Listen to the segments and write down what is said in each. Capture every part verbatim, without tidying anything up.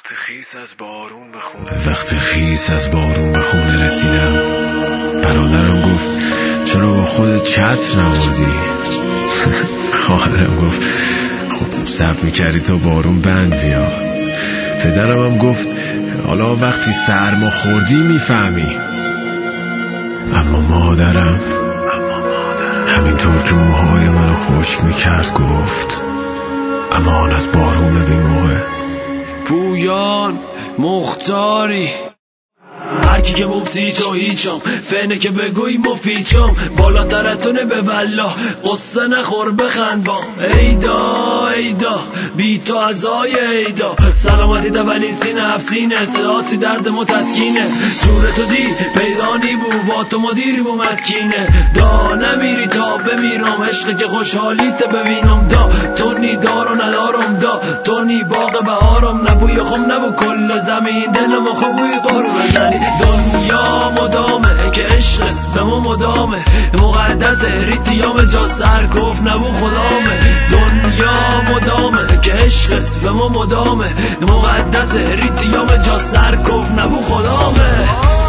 وقتی خیس از بارون به خونه وقتی خیس از بارون به خونه رسیدم، برادرم گفت چرا با خودت چتر نبردی؟ خواهرم گفت خب صبر میکردی تا بارون بند بیاد. پدرم هم گفت حالا وقتی سرما خوردی میفهمی. اما مادرم همینطور که موهای منو خشک میکرد گفت امان از بارون بی موقع. پویان مختاری هرکی که مفتی تو هیچم، فنه که بگوی مفیچم، بالاتر اتونه به والله قصه نخور بخند با ایدا ایدا بی تو ازای ایدا. سلامتی دولی سینه هفسینه سلاتی درد متسکینه، جور تو دی پیدانی بو با تو مدیری بو مسکینه. دا نمیری تا بمیرم عشق که خوشحالیت ببینم. دا تو نی دارو ندارم، دا تو نی باغ بهارم، نبوی خم نبو کل زمین دلم خوبوی قرب بزنی. دنیا مدامه که عشق است به ما مدامه، مقدس ریتیام جا سرکوف نبو خدامه. دنیا مدامه که عشق است به ما مدامه، مقدس ریتیام جا سرکوف نبو خدامه.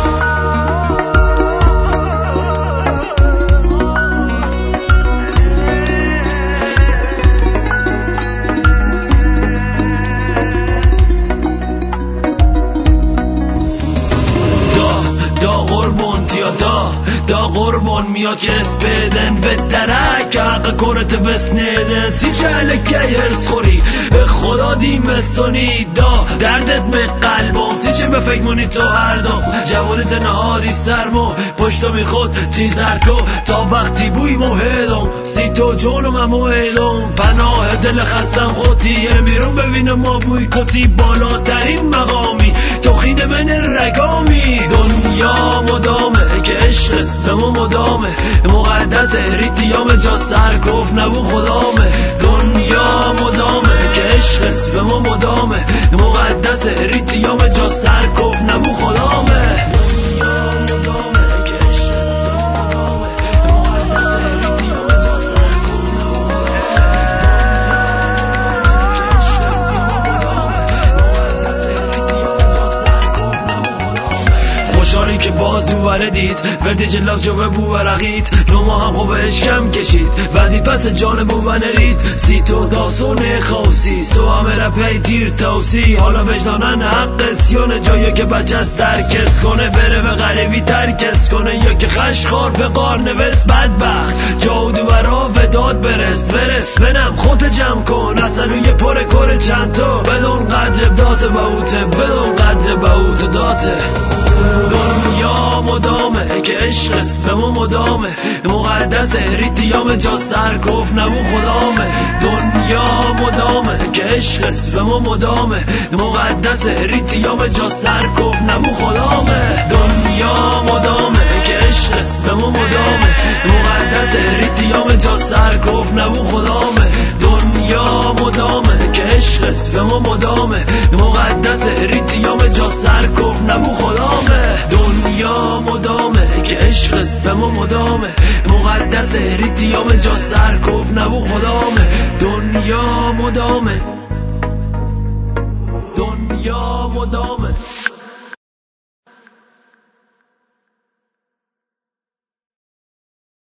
دا دا قربان میاد که اسپیدن به درک حق کرت بسنیدن سی چهله که هرس خوری به خدا دیمستانی. دا دردت به قلبان سی چه به فکر مونی تو هر دام جوانت نهادی سرمو پشتا می خود چیز هرکو تا وقتی بوی موهدم سی تو جونم هم موهدم. پناه دل خستم خودی یه بیرون ببینم ما بوی کتی بالاترین مقامی تو خیده من رگامی. دنیا مدامه که عشق است به ما مدامه، مقدس ریتیام جا سرکوف نبو خدامه. دنیا مدامه که عشق است به ما مدامه، مقدس ریتیام جا سرکوف نبو خدامه. خوشحالی که باز دوباره دید ورد جلاک جو به بو ورقید نوما هم خوب اشکم کشید وزید پس جان بو ونرید سی تو داسون خوصی سو همه رپی تیر توسی. حالا وجدانن حق سیونه جایی که بچه از ترکس کنه بره به غریبی ترکس کنه، یا که خشخار به قار نوست بدبخت جا دوباره وداد برس برس بنم خود جمع کن اصلا یه پر کر چند تا بدون قدر دات باوته بدون قدر باوت داته. دنیا مدامه که عشق است به ما مدامه، مقدس ریتیام جا سرکوف نبو خدامه. دنیا مدامه که عشق است به ما مدامه، مقدس ریتیام جا سرکوف نبو خدامه. دنیا مدامه که عشق است به ما مدامه، مقدس ریتیام جا سرکوف نبو خدامه. دنیا مدامه که عشق است به ما مدامه، مقدس ریتیام جا سرکوف نبو خدامه. دنیا مدامه که عشق است به ما مدامه، مقدس ریتیام جا سرکوف نبو خدامه. دنیا مدامه دنیا مدامه